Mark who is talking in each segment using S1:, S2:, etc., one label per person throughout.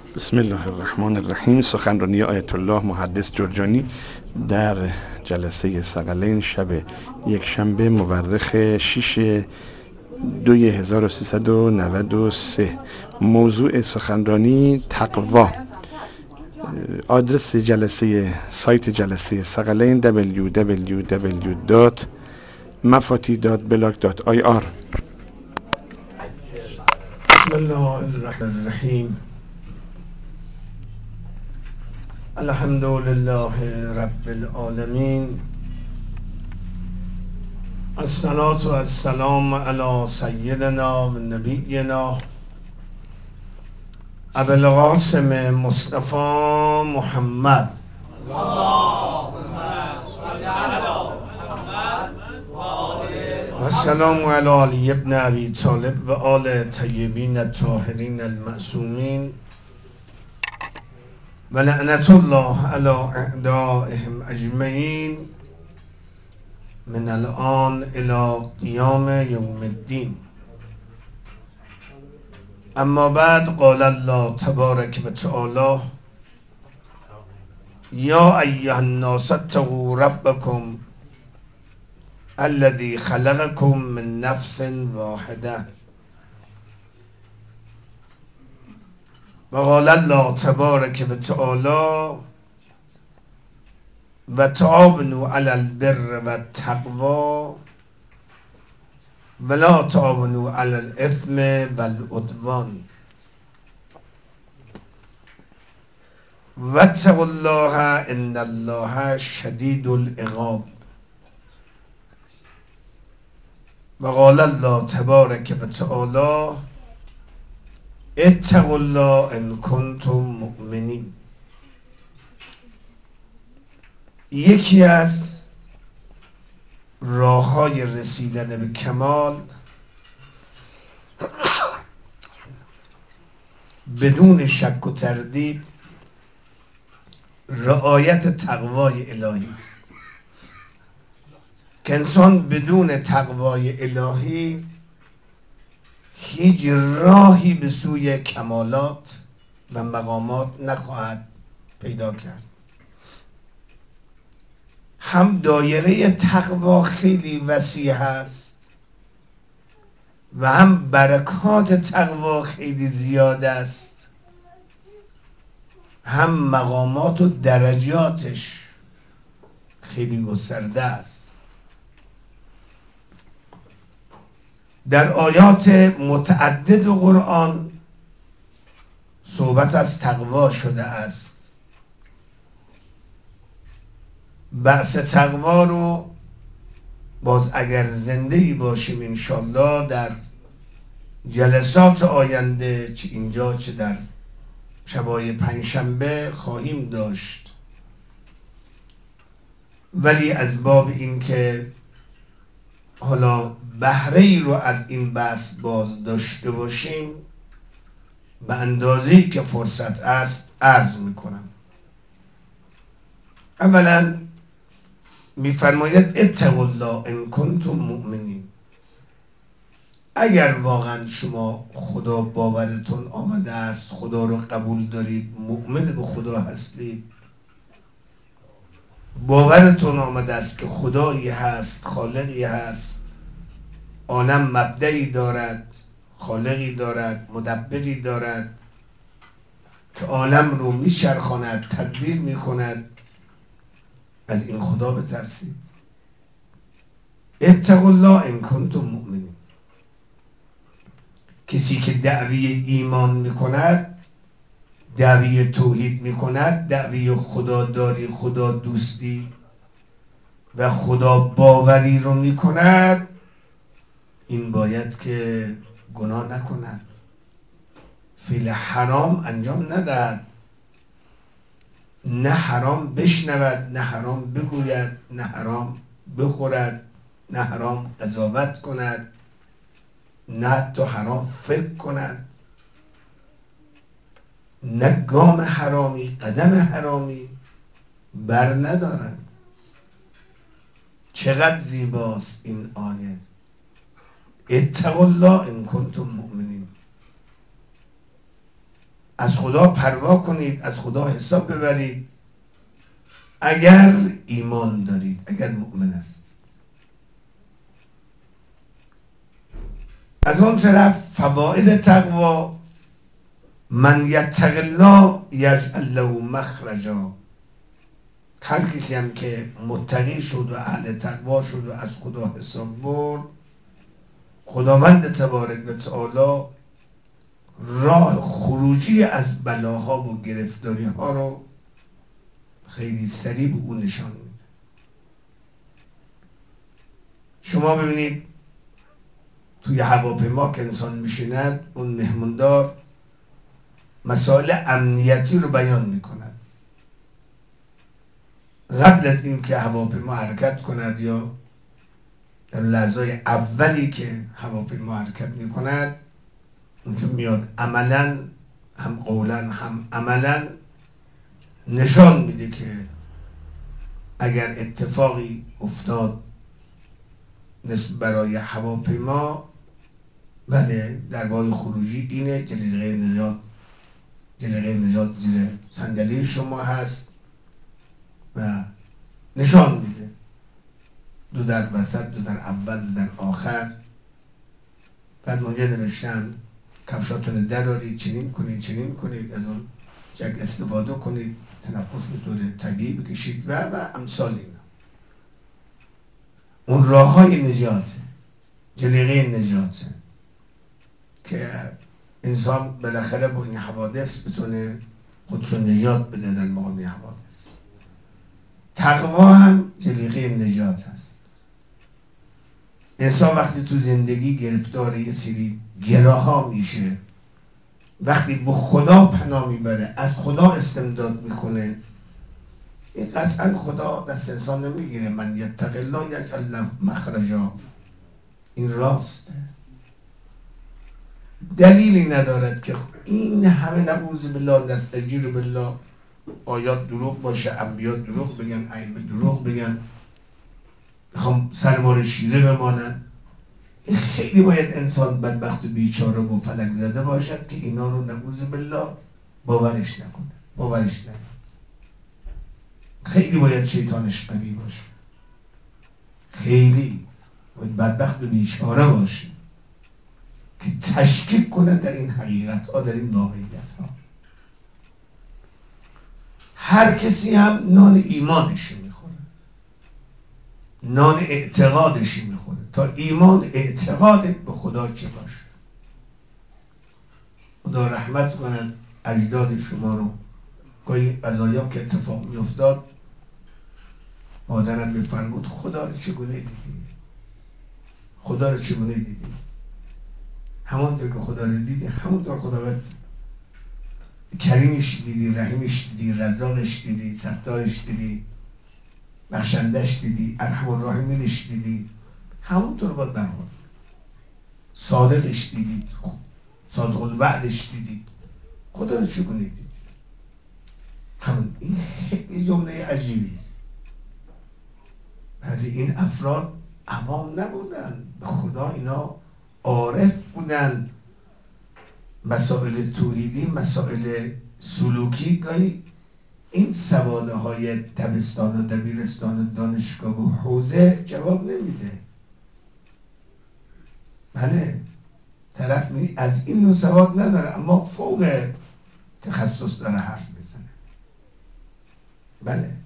S1: بسم الله الرحمن الرحیم. سخنرانی آیت الله محدث جرجانی در جلسه ثقلین شب یکشنبه مورخ 6/2/1393. موضوع سخنرانی تقوا. آدرس جلسه، سایت جلسه ثقلین www.mafati.blog.ir.
S2: بسم الله الرحمن الرحیم. الحمد لله رب العالمین. الصلاة و السلام علی سیدنا و نبینا ابو القاسم مصطفی محمد و السلام علی علی ابن ابی طالب و آل طیبین الطاهرین المعصومین و لعنت الله علی اعدائهم اجمعین من الان الی قیام یوم الدین. اما بعد، قال الله تبارک و تعالی: یا ایها الناس اتقوا ربکم الذی خلقکم من نفس واحده و قال الله تبارک و تعالی: و تعاونوا علی البر و التقوی ولا تعاونوا علی الاثم والعدوان واتقوا الله ان الله شدید العقاب و قال الله تبارک و تعالی: اتقوا الله ان کنتم مؤمنین. یکی از راه‌های رسیدن به کمال بدون شک و تردید رعایت تقوای الهی است که انسان بدون تقوای الهی هیچ راهی به سوی کمالات و مقامات نخواهد پیدا کرد. هم دایره تقوا خیلی وسیع است و هم برکات تقوا خیلی زیاد است، هم مقامات و درجاتش خیلی گسترده است. در آیات متعدد قرآن صحبت از تقوا شده است. بحث تقوا رو باز اگر زنده‌ای باشیم انشالله در جلسات آینده، چه اینجا چه در شبای پنجشنبه، خواهیم داشت. ولی از باب این که حالا بهره ای رو از این بحث باز داشته باشیم، به اندازه‌ای که فرصت است عرض میکنم. اولا میفرماید اتقوا الله ان کنتم مؤمنین. اگر واقعا شما خدا باورتون آمده است، خدا رو قبول دارید، مؤمن به خدا هستید، باورتون آمده است که خدایی هست، خالقی هست، عالم مبدعی دارد، خالقی دارد، مدبری دارد که عالم رو میچرخاند، تدبیر میکند، از این خدا بترسید. اتقوا الله ان کنتم مؤمنین. کسی که دعوی ایمان میکند، دعوی توحید میکند، دعوی خداداری، خدا دوستی و خدا باوری رو میکند، این باید که گناه نکند، فعل حرام انجام ندهد، نه حرام بشنود، نه حرام بگوید، نه حرام بخورد، نه حرام قضاوت کند، نه حتی حرام فکر کند، نه گام حرامی، قدم حرامی بر ندارد. چقدر زیباست این آیه: اتقوا الله ان کنتم مؤمنین. از خدا پروا کنید، از خدا حساب ببرید اگر ایمان دارید، اگر مؤمن هستید. از اون طرف فواید تقوا: من یتق الله یجعل له مخرجا. هر کسی هم که متقی شد و اهل تقوا شد و از خدا حساب برد، خداوند تبارک و تعالی راه خروجی از بلاها و گرفتاری ها رو خیلی سریع به اون نشان میده. شما ببینید توی هواپیما که انسان میشیند، اون مهماندار مسائل امنیتی رو بیان میکند. قبل از این که هواپیما حرکت کند یا در لحظه اولی که هواپیما حرکت میکند، اونجا میاد عملا هم قولا هم عملا نشان میده که اگر اتفاقی افتاد نسبت برای هواپیما، بله درگاه خروجی اینه، جلیقه نجات زیر صندلی شما هست و نشان میده، دو در وسط، دو در اول، دو در آخر. بعد اونجا نوشتن کفشاتون درارید، چنین کنید، از اون جک استفاده کنید، تنفس به طور طبیعی بکشید و امثال اینا. اون راه های نجاته، جلیقه نجاته که انسان بالاخره با این حوادث بتونه خودشو نجات بده در مقابل حوادث. تقوا هم جلیقه نجات هست. انسان وقتی تو زندگی گرفتار یه سری گراها میشه، وقتی به خدا پناه میبره، از خدا استمداد میکنه، این قطعا خدا دست انسان نمیگیره. من یتق الله یجعل له مخرجا، این راسته. دلیلی ندارد که این همه نعوذ بالله نستجیر بالله آیات دروغ باشه، انبیا دروغ بگن، ائمه دروغ بگن، میخوام سرمار شیره بمانن. این خیلی باید انسان بدبخت و بیچاره و فلک زده باشد که اینا رو نعوذ بالله باورش نکنه. خیلی باید شیطانش قوی باشه، خیلی باید بدبخت و بیچاره باشه که تشکیک کنه در این حقیقت ها، در این واقعیت ها. هر کسی هم نان ایمانش میخوره، نان اعتقادش میخوره. تا ایمان اعتقادت به خدا چه باشه. خدا رحمت کند اجداد شما رو. گاهی قضایا که اتفاق میافتاد، مادرم میفرمود خدا رو چگونه دیدی؟ خدا رو چگونه دیدی؟ همونطور که خدا رو دیدی، همونطور خداوند کریمش دیدی، رحیمش دیدی، رزاقش دیدی، ستارش دیدی، بخشندش دیدی، ارحم الراحمینش دیدی، همونطور باید برخورد. صادقش دیدید، صادق الوعدش دیدید، خدا رو چگونه دیدید؟ همون این خیلی جمله عجیبی است. بعضی این افراد عوام نبودن، به خدا اینا عارف بودن. مسائل توحیدی، مسائل سلوکی، گاهی این سواله های دبستان و دبیرستان و دانشگاه و حوزه جواب نمیده. بله طرف از این نوع سواد نداره اما فوق تخصص داره حرف میزنه. بله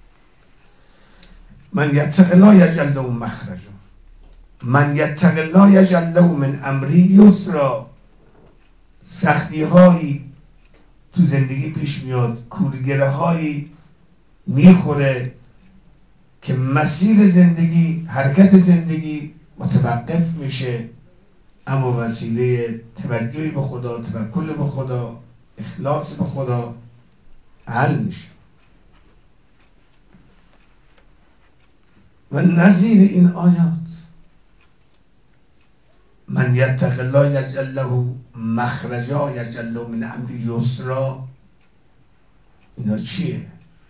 S2: من یتق الله یجعل له مخرجا، من یتق الله یجعل له من امره یسرا. سختی هایی تو زندگی پیش میاد، کورگره هایی میخوره که مسیر زندگی، حرکت زندگی متوقف میشه، اما وسیله توجهی به خدا، توکل به خدا، اخلاص به خدا حل میشه. و نظیر این آیات من یتق الله یجعل له مخرجا یجعل له من امر یسرا، اینا چیه؟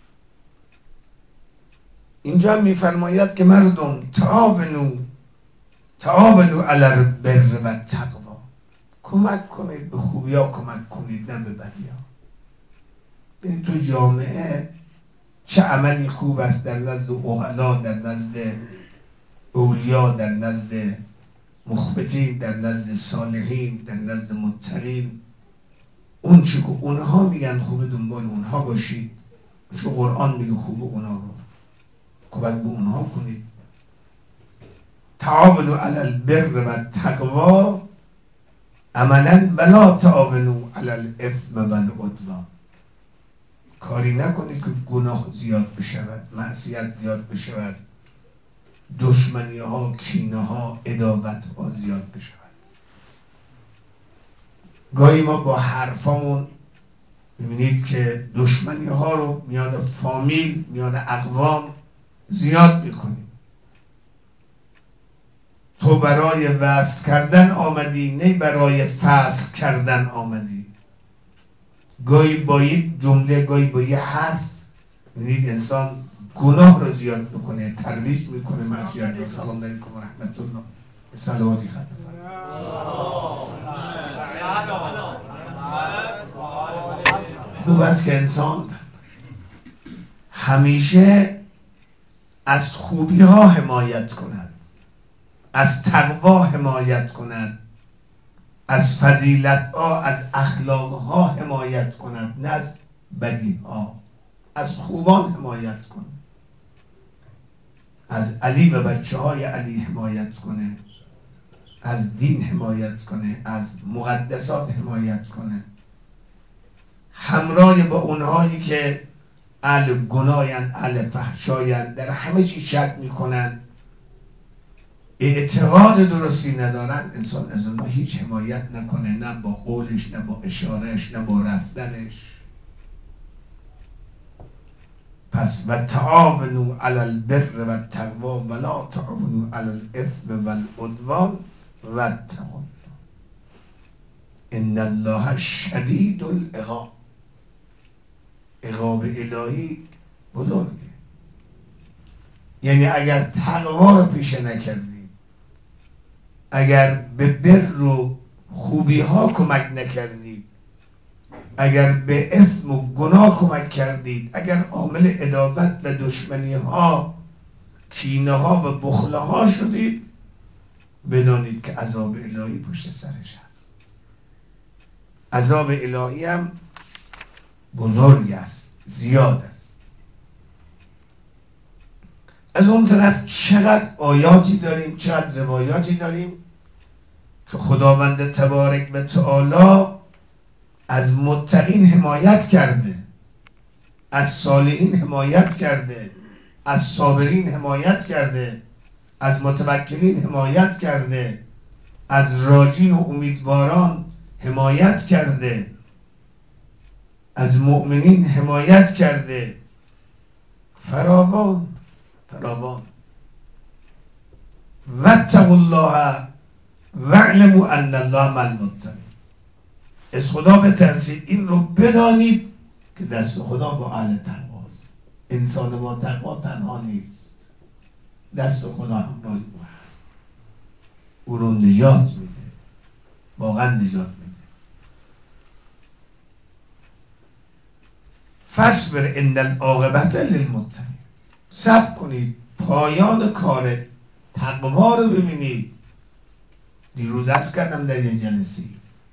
S2: اینجا میفرماید که مردم تعاونوا علی البر و تقوا، کمک کنید به خوبی ها، کمک کنید نه به بدی ها. این تو جامعه چه عملی خوب است در نزد عقلا، در نزد اولیا، در نزد مخبتین، در نزد صالحین، در نزد متقین، اون چه که اونها میگن خوبه دنبال اونها باشید، چه قرآن میگه خوبه اونها رو کمک به اونها کنید. تعاونوا علی البر و التقوا عملا ولا تعاونوا علی الاثم و العدوان. کاری نکنید که گناه زیاد بشود، معصیت زیاد بشود، دشمنی ها، کینه ها، عداوت ها زیاد بشود. گاهی ما با حرفامون میبینید که دشمنی ها رو میان فامیل، میان اقوام زیاد میکنیم. تو برای وصل کردن آمدی، نه برای فسخ کردن آمدی. گاهی با یک جمله، گاهی با یک حرف میبینید انسان گناه رو زیاد میکنه، ترویج میکنه معصیت رو. سلام علیکم و رحمت الله. صلواتی خدمت خوب است که انسان همیشه از خوبی ها حمایت کند، از تقوا حمایت کند، از فضیلت ها، از اخلاق ها حمایت کند، نه از بدی ها. از خوبان حمایت کند، از علی و بچه های علی حمایت کنه، از دین حمایت کنه، از مقدسات حمایت کنه، همراه با اونهایی که اهل گناهن، اهل فحشاین، در همه چی شک میکنن، اعتقاد درستی ندارن. انسان از اونها هیچ حمایت نکنه، نه با قولش، نه با اشارش، نه با رفتنش. پس و تعاونوا علی البر و التقوا ولا تعاونوا علی الاثم و العدوان واتقوا الله ان الله شدید العقاب. عقاب الهی بزرگه. یعنی اگر تقوا رو پیشه نکردید، اگر به بر و خوبی ها کمک نکردید، اگر به اثم و گناه کمک کردید، اگر عامل عداوت و دشمنی ها، کینه ها و بخل ها شدید، بدانید که عذاب الهی پشت سرش هست. عذاب الهی هم بزرگ است، زیاد است. از اون طرف چقدر آیاتی داریم، چقدر روایاتی داریم که خداوند تبارک و تعالی از متقین حمایت کرده، از صالحین حمایت کرده، از صابرین حمایت کرده، از متوکلین حمایت کرده، از راجین و امیدواران حمایت کرده، از مؤمنین حمایت کرده. فراوان فراوان. واتقوا الله واعلموا ان الله مع المتقین. از خدا بترسید، این رو بدانید که دست خدا با اهل تقواست. انسان با تقوا تنها نیست، دست خدا همراه او هست، او رو نجات میده، واقعا نجات میده. فاصبر ان العاقبة للمتقین. صبر کنید، پایان کار تقوا رو ببینید. دیروز عرض کردم در یه جلسه،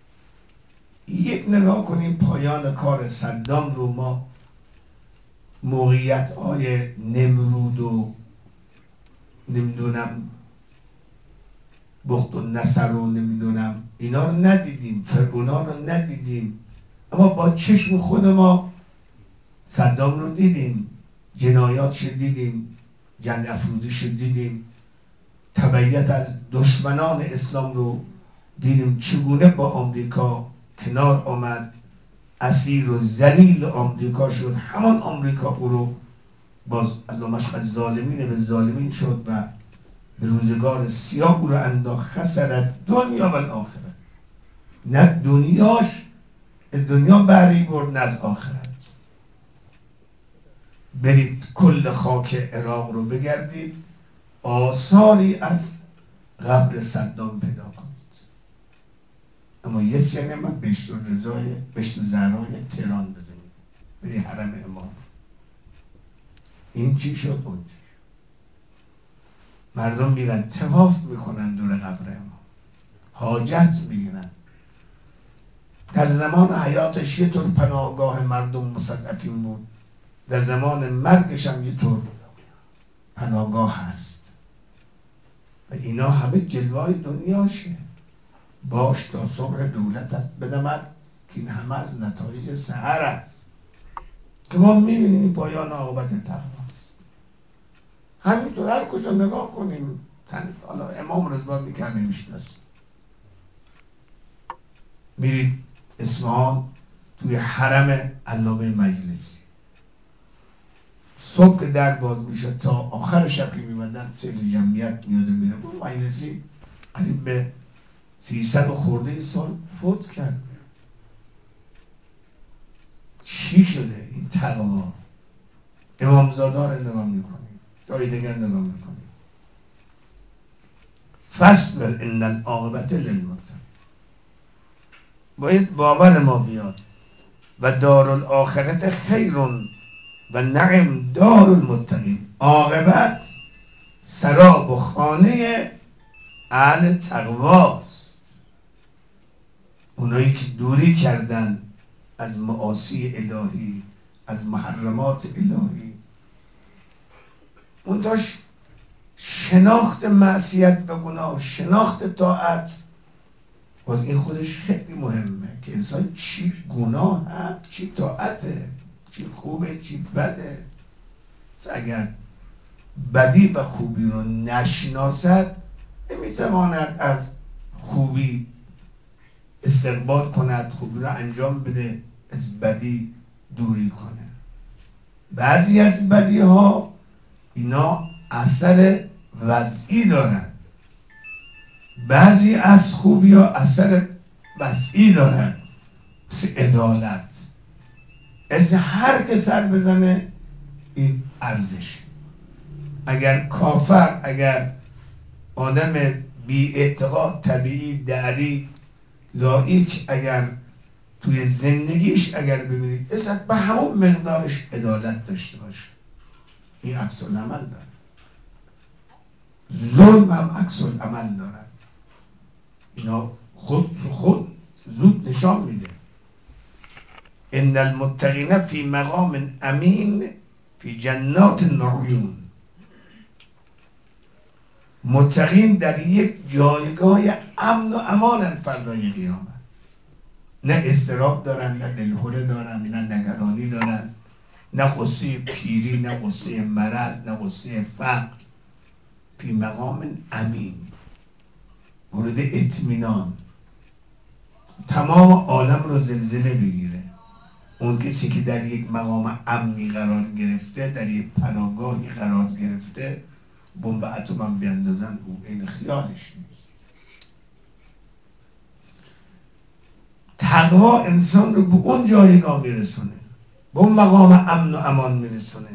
S2: یک نگاه کنیم پایان کار صدام رو. ما موقعیت های نمرود و نمیدونم بخت و نصر و نمیدونم اینا رو ندیدیم، فرعونا رو ندیدیم، اما با چشم خود ما صدام رو دیدیم، جنایاتش دیدیم، جنگ افروزیش دیدیم، تبعیت از دشمنان اسلام رو دیدیم، چگونه با آمریکا کنار آمد، اسیر و ذلیل آمریکا شد. همان آمریکا او رو باز الله مشهد ظالمین به ظالمین شد و به روزگار سیاه او رو انداخت. خسرت دنیا و الاخره. نه دنیاش دنیا بری برد، نه از آخرت. برید کل خاک عراق رو بگردید، آثاری از قبر صدام پیدا کنید. اما یه سری من بهشت زهرای تهران بزنید بری حرم امام. این چی شد؟ اون مردم میرن طواف میکنن دور قبر امام، حاجت میگیرن. در زمان حیاتش یه طور پناهگاه مردم مستضعفین بود، در زمان مرگش هم یه طور پناهگاه هست و اینا همه جلوه دنیاشه. باش تا صبح دولت است بدمد که این همه از نتایج سحر است که ما میبینیم پایان عاقبت تقواست. همینطور هر کجا نگاه کنیم، حالا امام رضا میکنه میشناسیم، میرید اصفهان توی حرم علامه مجلسی، صبح که در باز میشه تا آخر شب که میمدن سیل جمعیت میاد و میره. اون مجلسی قریب به 300 خورده سال فوت کرد. چی شده این تقوا؟ امامزاده رو نگاه میکنید، جای دیگر نگاه میکنید. فاصبر ان العاقبة للمتقین. باید باور ما بیاد و دارالآخرت خیر و نعم دارالمتقین. عاقبت سراب و خانه اهل تقواست، اونایی که دوری کردن از معاصی الهی، از محرمات الهی. اونتاش شناخت معصیت و گناه، شناخت طاعت، باز این خودش خیلی مهمه که انسان چی گناه هست، چی طاعته، چی خوبه، چی بده. اگر بدی و خوبی رو نشناسد نمیتواند از خوبی استقبال کند، خوبی رو انجام بده، از بدی دوری کنه. بعضی از بدی ها اینا اثر وضعی دارند، بعضی از خوبی ها اثر وضعی دارند، مثل عدالت. از هر که سر بزنه این ارزش. اگر کافر، اگر آدم بی اعتقاد، طبیعی، دعری، لایک، اگر توی زندگیش اگر ببینید اصلا به همون مقدارش عدالت داشته باشه، این عکس العمل داره. ظلم هم عکس العمل دارد. اینا خود زود نشان میده. ان المتقین فی مقام امین فی جنات النعیم. متقین در یک جایگاه امن و امان فردای قیامت. نه اضطراب دارن، نه دلهره دارن، نه نگرانی دارن، نه غصه پیری، نه غصه مرض، نه غصه فقر. فی مقام امین، مورد اطمینان. تمام عالم رو زلزله بگیره، اون کسی که در یک مقام امنی قرار گرفته، در یک پناهگاهی قرار گرفته، بمب اتم هم بیندازن او این خیالش نیست. تقوا انسان رو به اون جایگاه میرسونه، به اون مقام امن و امان میرسونه.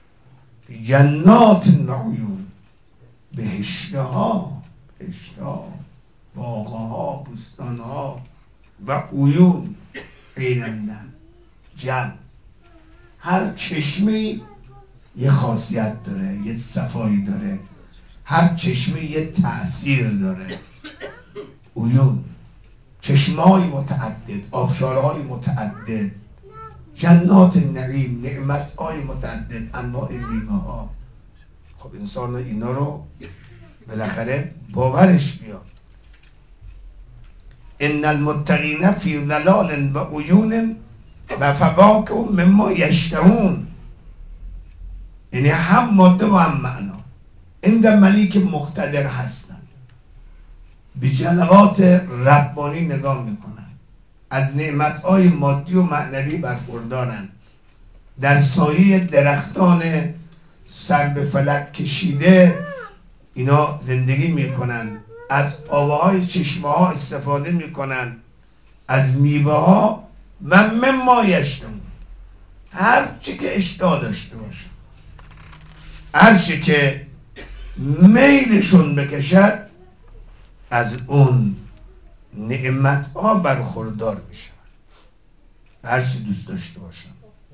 S2: جنات النعیم، بهشتها، باغها، بستانها و عیون عینن جن. هر چشمی یه خاصیت داره، یه صفایی داره، هر چشمی یه تأثیر داره. عیون، چشمای متعدد، آبشارهای متعدد، جنات النعیم، نعمتهای متعدد، انواع میوه ها. خب انسان اینا رو بالاخره باورش بیاد. ان المتقین فی ظلال و عیون و فواکه مما یشتهون. یعنی هم ماده و هم معنا عند ملیک مقتدر هستن، به جلوات ربانی نگاه میکنن، از نعمتهای مادی و معنوی برخوردارن، در سایه درختان سر به فلک کشیده اینا زندگی میکنن، از آبهای چشمه ها استفاده میکنن، از میوه ها و مما یشتهون، هر چی که اشتها داشته باشه، هر چی که میلشون بکشد از اون نعمت ها برخوردار میشن، هر چی دوست داشته باشن.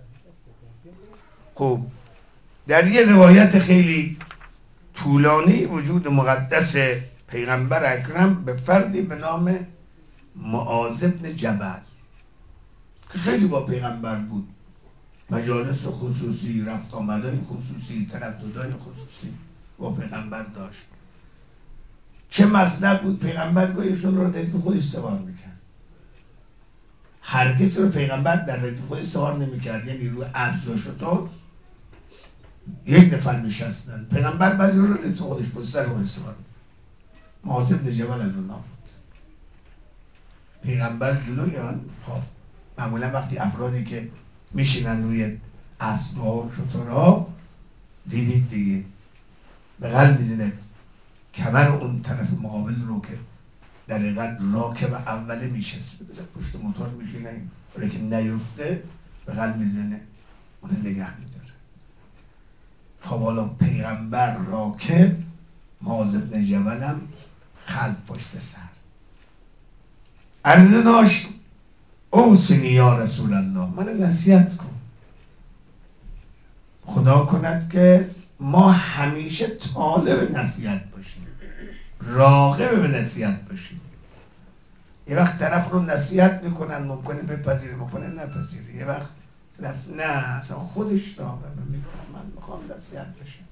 S2: خب در یه روایت خیلی طولانی وجود مقدس پیغمبر اکرم به فردی به نام معاذ بن جبل که خیلی با پیغمبر بود، مجالس خصوصی، رفت آمدهای خصوصی، ترددهای خصوصی با پیغمبر داشت. چه مطلب بود؟ پیغمبر گاهیشون رو ردیف خودش سوار میکرد. هرگز رو پیغمبر در ردیف خودش سوار نمیکرد، یعنی روی عبز و شطور یک نفر میشستن، پیغمبر بعضی رو ردیف خودش بود سر خودش سوار. معاذ بن جبل از اونها بود. پیغمبر جلوی آن معمولا وقتی افرادی که میشینن روی اسب‌ها و شترها، دیدید دیگه بغل میزنه کمر اون طرف مقابل رو که در حقیقت راکب اوله میشسته، بذار پشت موتور میشینه ولی که نیفته بغل میزنه اون نگه میداره. خب حالا پیغمبر راکب، معاذ بن جبل هم خلف پشت سر. عرضه داشت اوصنی یا رسول الله، من نصیحت کن، خدا کند که ما همیشه طالب نصیحت باشیم، راغب به نصیحت باشیم. یه وقت طرف رو نصیحت میکنن، ممکنه بپذیره ممکنه نپذیره، یه وقت طرف نه اصلا خودش راغب میکنه من میخوام نصیحت بشم.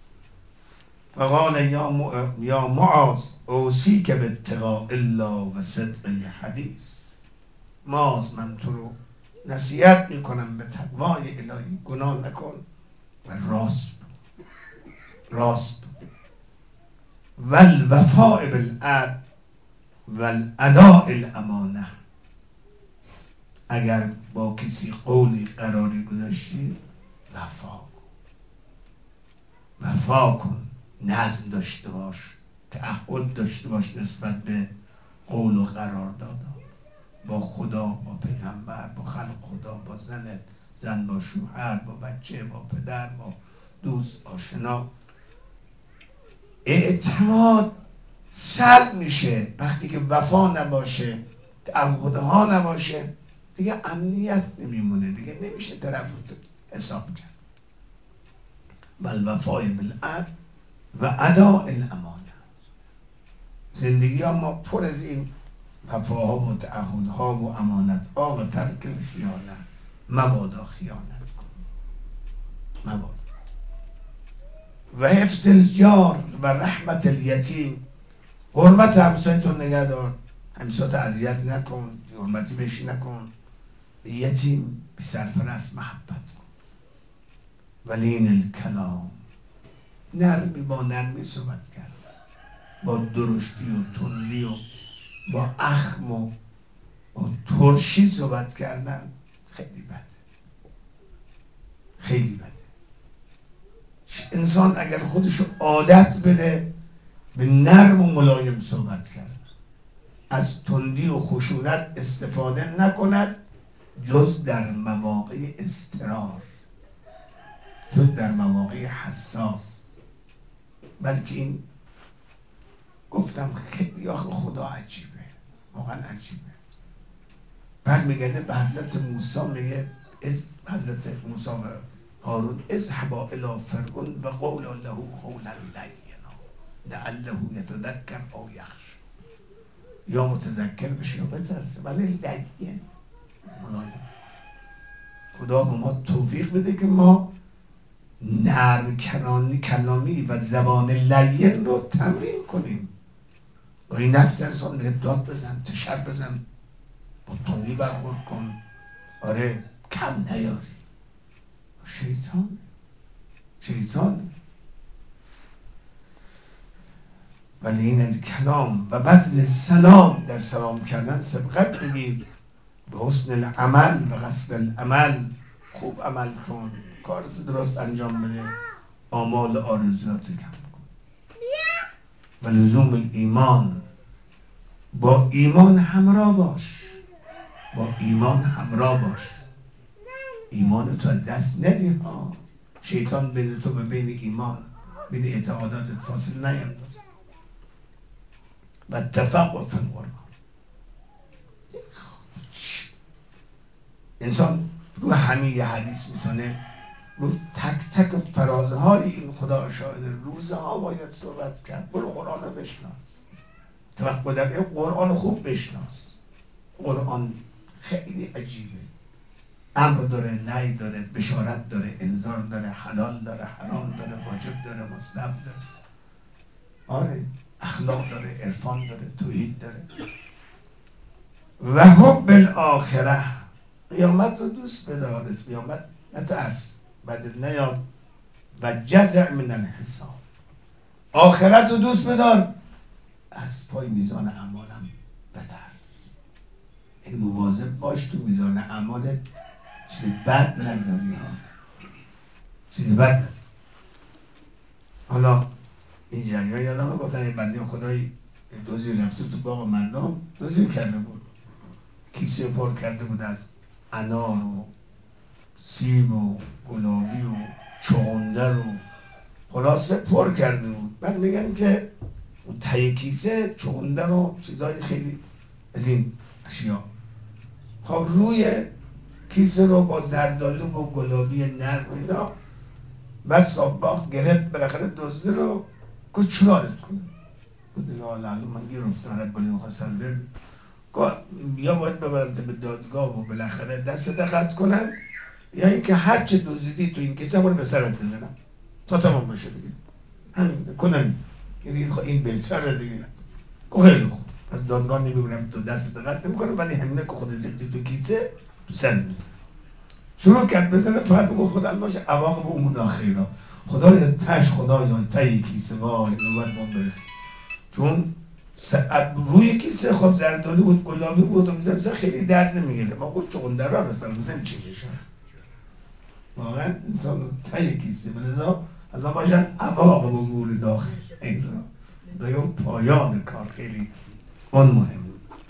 S2: فقال یا معاذ اوصیک باتقاء الله و صدق الحدیث، معاذ من تو رو نصیحت میکنم به تقوای الهی، گناه نکن و راست والوفاء بالعهد والاداء الامانه. اگر با کسی قولی قراری گذاشتی وفا کن، نظم داشته باش، تعهد داشته باش نسبت به قول و قرارداد با خدا، با پیغمبر، با خلق خدا، با زنت، زن با شوهر، با بچه، با پدر، با دوست آشنا. اعتماد سلب میشه وقتی که وفا نباشه، تعهدها نباشه، دیگه امنیت نمیمونه، دیگه نمیشه طرف حساب کرد. بل وفای بالعهد و اداء الامانه. زندگی ها ما پر از این وفاها و تعهدها و امانتها و ترک خیانت. مبادا خیانت کن، مبادا. و حفظ الجار و رحمت الیتیم، حرمت همسایتون نگه دار، همسایت اذیت نکن، حرمتی بهش نکن، به یتیم بی سرپرست محبت کن. ولین الکلام، نرمی با نرمی صحبت کرد، با درشتی و تندی و با اخم و با ترشی صحبت کردن خیلی بده، خیلی بده. انسان اگر خودشو عادت بده به نرم و ملایم صحبت کرد، از تندی و خشونت استفاده نکند جز در مواقع اضطرار، جز در مواقع حساس. بلکه این گفتم خیلی آخه خدا عجیبه، واقعا عجیبه. برمیگرده به حضرت موسی، میگه حضرت موسی و هارون اذهبا الی فرعون و قولا له قولا لینا لعله یتذکر او یخشی، یا متذکر بشه یا بترسه، ولی لین. خدا به ما توفیق بده که ما نرم کلامی و زبان لین رو تمرین کنیم. و این نفس انسان میگه داد بزن، تشر بزن، با تونی برخورد کن، آره کم نیاری. شیطان ولی این کلام و بذل سلام، در سلام کردن سبقت بگیر، به حسن العمل و قصد العمل، خوب عمل کن، کار درست انجام بده، آمال آرزوات کم کن. و لزوم الایمان، با ایمان همراه باش، با ایمان همراه باش، ایمان تو از دست ندی ها. شیطان بین تو و بین ایمان، بین اعتقاداتت فاصله نینداز. و تفقه فی القرآن، انسان رو همه حدیث میتونه رو تک تک فرازهای این خدا شاهد روزه ها باید صحبت کرد. برو قرآن رو بشناس، توقع در قرآن خوب بشناس. قرآن خیلی عجیبه، امر داره، نهی داره، بشارت داره، انذار داره، حلال داره، حرام داره، واجب داره، مستحب داره، آره اخلاق داره، عرفان داره، توحید داره. و حب الاخره، قیامت رو دوست بدار، از قیامت نترس، بدت نیاد. و جزع من الحساب، آخرت رو دوست بدار، از پای میزان اعمالم بترس. این مواظب باش تو میزان اعمالت چیز بد نذاری ها، چیز بد نذاری. حالا این جریان یادمه گفتن یه بنده خدایی دوزی رفته تو باغ مردم، دوزی کرده بود، کیسه پر کرده بود از انار و سیب و گلابی و چغندر و خلاصه پر کرده بود. بعد میگن که ته کیسه چغندر و چیزای خیلی از این اشیا، خب روی کیسه رو با زردالو و گلابی نرم اینا، بعد ساباق گرفت بالاخره دزده رو گفت چرارت کنه؟ گفت لالو من گرفتاره بلی مخواستم برد، یا باید ببرمت به دادگاه و بالاخره دست قطع کنن، یا اینکه هر چه دزدیدی تو این کیسه رو به سرت بزنم تا تمام بشه دیگه، همین کنن. این بهتره دیگه. گفت خیلی خوب، از دادگاه نمیبرم تو دست قطع نمیکنم، ولی همینه که خودت ریختی تو کیسه تو سرت بزن. شروع کرد بزنه، فقط بگو خدا باشه عواقب امور آخرا، خدای تش، خدای تایی کیسه وای نوبت ما برسه. چون روی کیسه خب زردالو بود، گلابی بود و میزن خیلی درد نمیگیره. ما گفت چغندر را رستم بزن چی میشه واقعا انسان تایی کیسه، بلذا الله باشن عواقب امور داخل این را اون پایان کار خیلی اون مهم.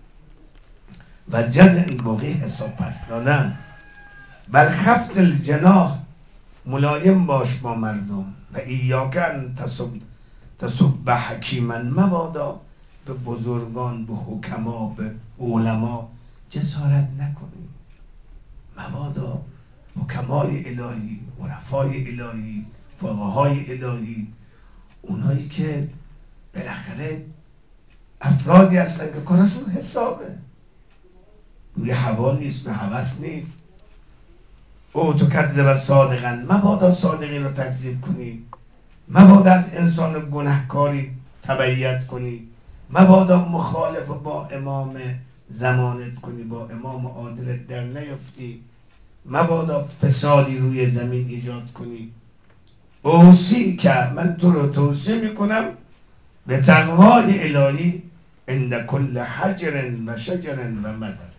S2: و جزء این باقی حساب پس دادن. بل خفت الجناح، ملایم باش با مردم. و ایاک ان تصب حکیما، مبادا به بزرگان، به حکما، به علما جسارت نکنی. مبادا حکمای الهی، عرفای الهی، فقهای الهی، اونایی که بالاخره افرادی هستن که کارشون حسابه، روی هوا نیست، به هوس نیست. او تو کذب صادقا، مبادا صادقین رو تکذیب کنی، مبادا از انسان گناهکاری تبعیت کنی، مبادا مخالف با امام زمانت کنی، با امام عادلت در نیفتی، مبادا فسادی روی زمین ایجاد کنی. اوصی که من تو رو توصیه میکنم به تقوای الهی عند کل حجر و شجر و مدر.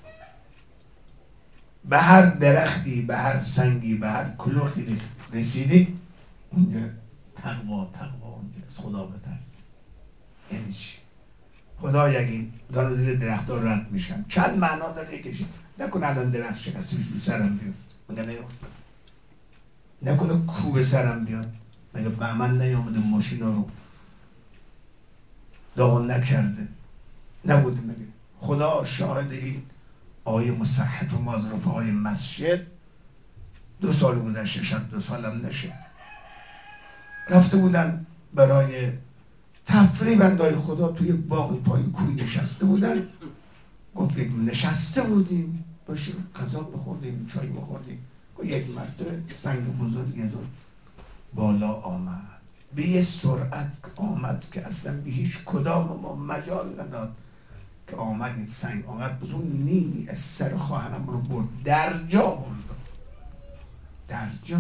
S2: به هر درختی، به هر سنگی، به هر کلوخی رسیدی، اونجا تقوا اونجا از خدا بترس. یعنی چی؟ خدا یکی دارو زیر درخت ها رد میشن، چند معنا داره یکیش. نکنه الان درخت شکسته رو سرم بیفت، مگه نیفت؟ نکنه کوب سرم بیاد، مگه به من نیامده ماشینا رو داغون نکرده؟ نبوده مگه؟ خدا شاهد این آیه مصحف ما از رفقای مسجد 2 سال گذشته، شد 2 سالم نشه، رفته بودن برای تفریح بندای خدا توی باغ پای کوی نشسته بودن. گفتیم نشسته بودیم باشیم غذا بخوردیم، چای بخوردیم، یک مرتبه سنگ بزرگی از اون بالا آمد، به یه سرعت آمد که اصلا به هیچ کدام ما مجال نداد که آمد. این سنگ آمد بزرگ نیمی از سر خواهرم رو برد، در جا برد، در جا.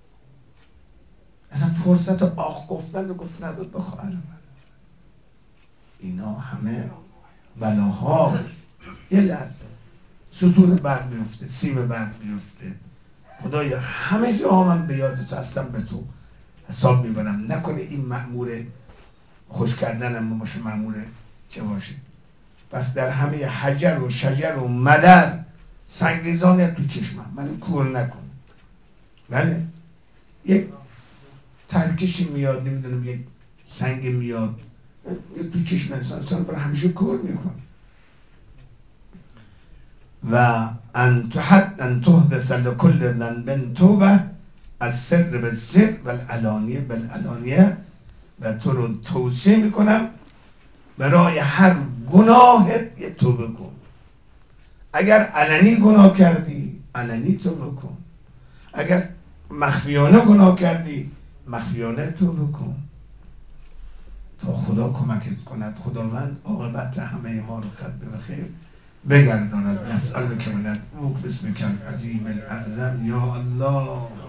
S2: اصلا فرصت آخ گفتن رو گفت نداد به خواهر من. اینا همه بلاهاست. یه لحظه ستون برق میفته، سیم برق میفته، خدایا همه جا من به یاد تو هستم، به تو حساب میبرم. نکنه این مأمور خوش کردنم باشه، مأمور چه باشه. پس در همه حجر و شجر و مدر سنگریزانی تو چشمم، من کور نکن. بله یک ترکشی میاد، نمیدونم یک سنگ میاد تو چشم انسان برای همیشه کور میکن. و ان تحدث لكل ذنب توبه، از سر به سر و العلانیه بالعلانیه، و تو رو توصیه میکنم برای هر گناهت یه توبه کن. اگر علنی گناه کردی علنی توبه کن، اگر مخفیانه گناه کردی مخفیانه توبه کن تا خدا کمکت کند. خداوند عاقبت همه ما رو خط بخیر بگرداند. نسألک من ادعوک باسمک العظیم الاعظم یا الله.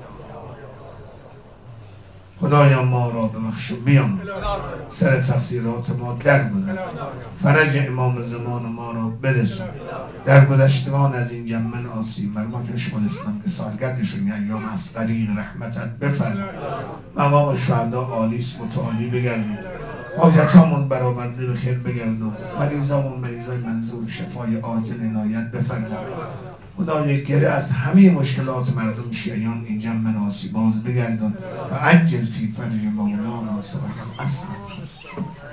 S2: خدایا ما را ببخش و بیامرز، سر تقصیرات ما درگذر، فرج امام زمان ما را برسون، در گذشتگان از این جمن آسیم بر ما جوش کنستم که سالگردشون ایام از غریق رحمتت بفرما. مقام شهدا عالیس متعالی بگردون، حاجتامون برآورده به خیر بگردون، مریضامون مریضای منظور شفای عاجل عنایت بفرما. خدای گره از همه مشکلات مردم شیعیان این جمع ناسی باز بگردن و عجل فی فرج مولانا صاحب العصر.